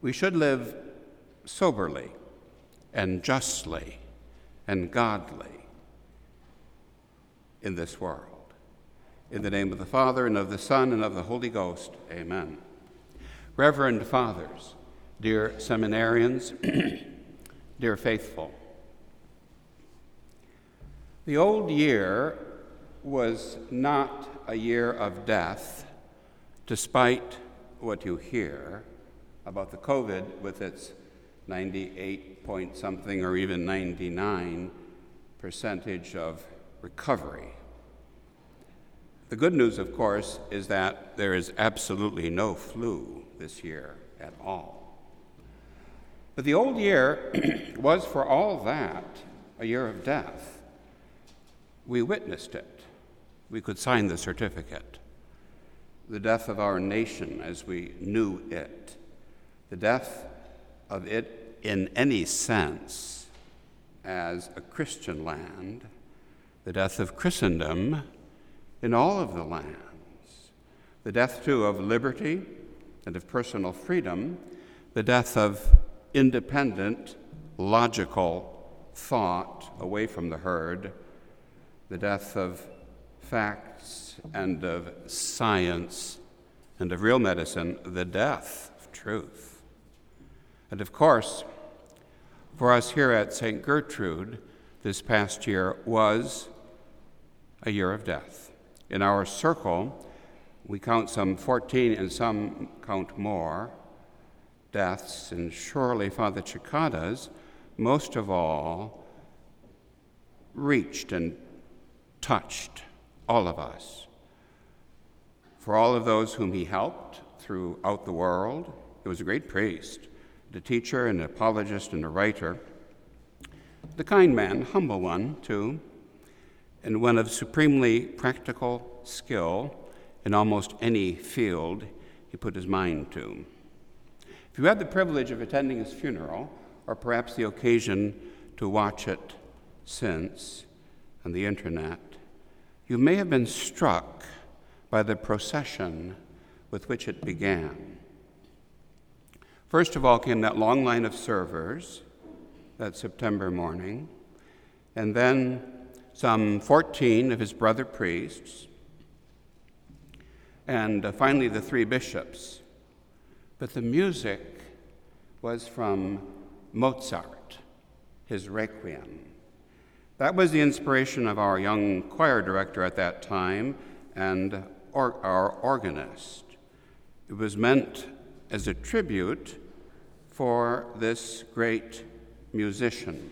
We should live soberly and justly and godly in this world. In the name of the Father, and of the Son, and of the Holy Ghost, amen. Reverend Fathers, dear seminarians, dear faithful, the old year was not a year of death, despite what you hear about the COVID with its 98 point something or even 99% of recovery. The good news, of course, is that there is absolutely no flu this year at all. But the old year was, for all that, a year of death. We witnessed it. We could sign the certificate. The death of our nation as we knew it. The death of it in any sense as a Christian land. The death of Christendom in all of the lands. The death, too, of liberty and of personal freedom. The death of independent, logical thought away from the herd. The death of facts and of science and of real medicine. The death of truth. And of course, for us here at St. Gertrude, this past year was a year of death. In our circle, we count some 14 and some count more deaths, and surely Father Cicada's, most of all, reached and touched all of us. For all of those whom he helped throughout the world, he was a great priest, a teacher, an apologist, and a writer. The kind man, humble one, too, and one of supremely practical skill in almost any field he put his mind to. If you had the privilege of attending his funeral, or perhaps the occasion to watch it since on the internet, you may have been struck by the procession with which it began. First of all came that long line of servers that September morning, and then some 14 of his brother priests, and finally the 3 bishops. But the music was from Mozart, his Requiem. That was the inspiration of our young choir director at that time and our organist. It was meant as a tribute for this great musician.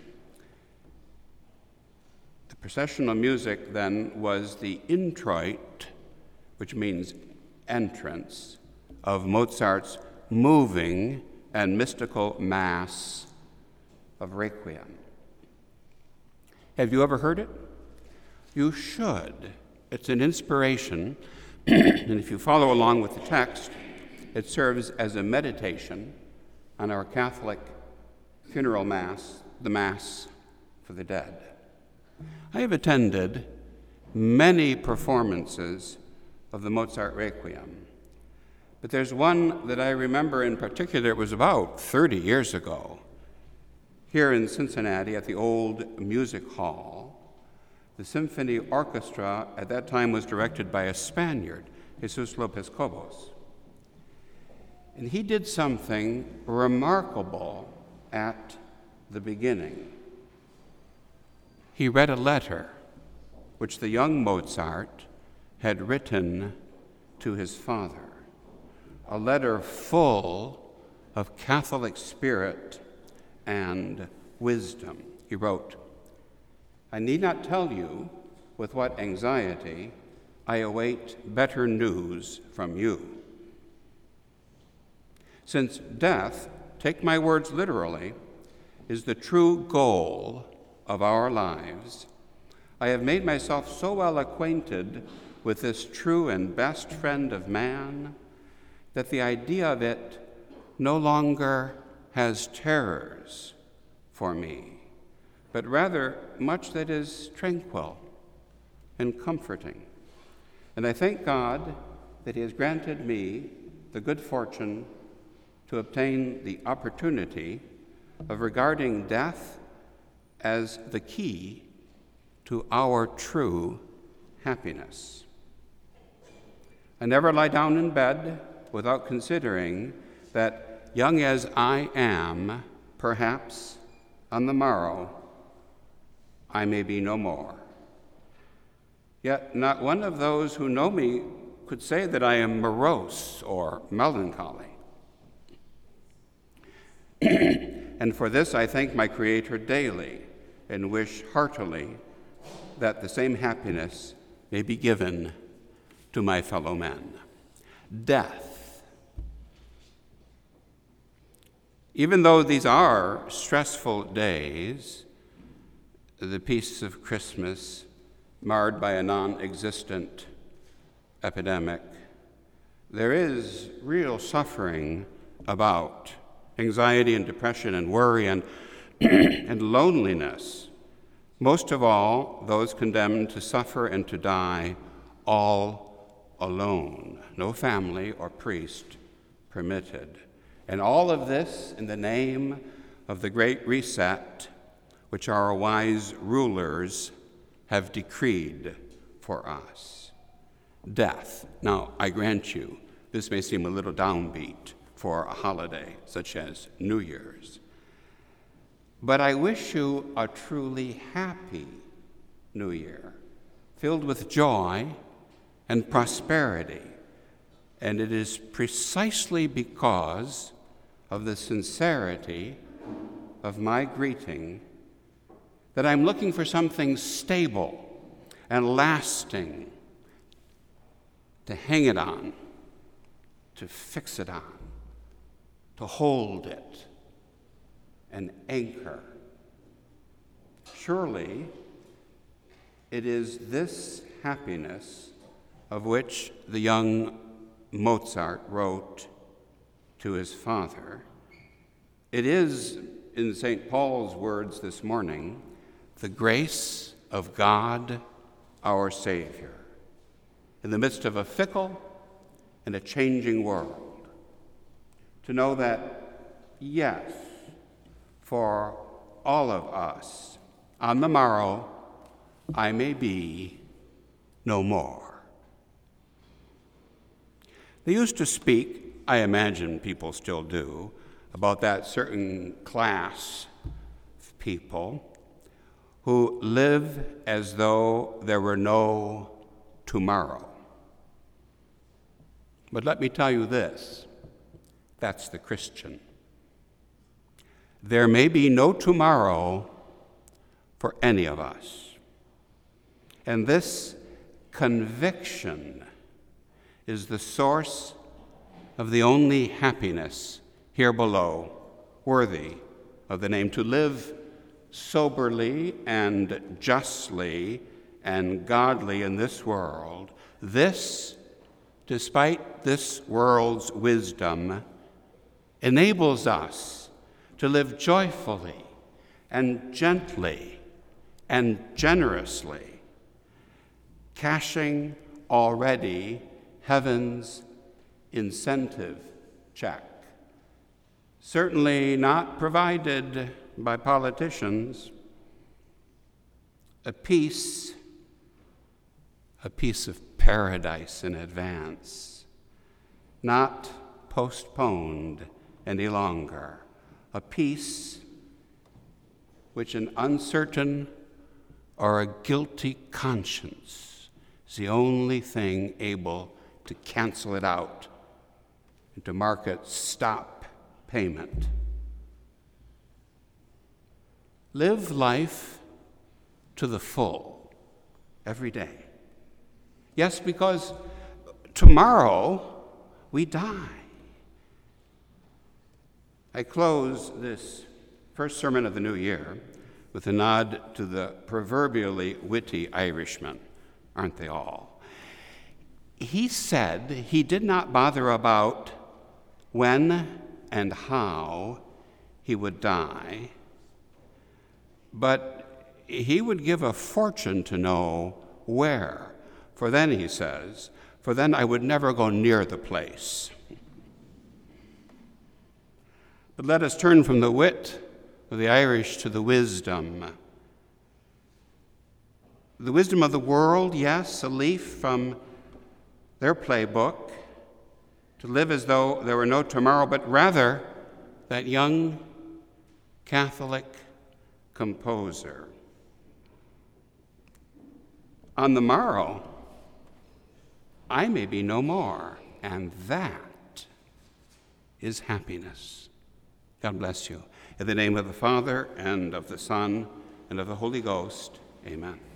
The processional music then was the introit, which means entrance, of Mozart's moving and mystical mass of Requiem. Have you ever heard it? You should. It's an inspiration, and if you follow along with the text, it serves as a meditation on our Catholic funeral mass, the Mass for the dead. I have attended many performances of the Mozart Requiem, but there's one that I remember in particular. It was about 30 years ago, here in Cincinnati at the old music hall. The symphony orchestra at that time was directed by a Spaniard, Jesus Lopez Cobos. And he did something remarkable at the beginning. He read a letter which the young Mozart had written to his father, a letter full of Catholic spirit and wisdom. He wrote, "I need not tell you with what anxiety I await better news from you. Since death, take my words literally, is the true goal of our lives, I have made myself so well acquainted with this true and best friend of man that the idea of it no longer has terrors for me, but rather much that is tranquil and comforting. And I thank God that he has granted me the good fortune to obtain the opportunity of regarding death as the key to our true happiness. I never lie down in bed without considering that, young as I am, perhaps on the morrow I may be no more. Yet not one of those who know me could say that I am morose or melancholy. And for this I thank my Creator daily and wish heartily that the same happiness may be given to my fellow men. Death. Even though these are stressful days, the peace of Christmas marred by a non-existent epidemic, there is real suffering about anxiety and depression and worry and loneliness. Most of all, those condemned to suffer and to die all alone. No family or priest permitted. And all of this in the name of the Great Reset, which our wise rulers have decreed for us. Death. Now, I grant you, this may seem a little downbeat for a holiday such as New Year's. But I wish you a truly happy New Year, filled with joy and prosperity. And it is precisely because of the sincerity of my greeting that I'm looking for something stable and lasting to hang it on, to fix it on, to hold it, an anchor. Surely it is this happiness of which the young Mozart wrote to his father. It is, in St. Paul's words this morning, the grace of God our Savior in the midst of a fickle and a changing world, to know that, yes, for all of us, on the morrow I may be no more. They used to speak, I imagine people still do, about that certain class of people who live as though there were no tomorrow. But let me tell you this, that's the Christian. There may be no tomorrow for any of us. And this conviction is the source of the only happiness here below worthy of the name, to live soberly and justly and godly in this world. This, despite this world's wisdom, enables us to live joyfully and gently and generously, cashing already heaven's incentive check. Certainly not provided by politicians. A piece of paradise in advance, not postponed any longer. A peace which an uncertain or a guilty conscience is the only thing able to cancel it out and to mark it stop payment. Live life to the full every day. Yes, because tomorrow we die. I close this first sermon of the new year with a nod to the proverbially witty Irishman, aren't they all? He said he did not bother about when and how he would die, but he would give a fortune to know where. For then, he says, for then I would never go near the place. But let us turn from the wit of the Irish to the wisdom. The wisdom of the world, yes, a leaf from their playbook, to live as though there were no tomorrow, but rather that young Catholic composer. On the morrow, I may be no more, and that is happiness. God bless you. In the name of the Father, and of the Son, and of the Holy Ghost, amen.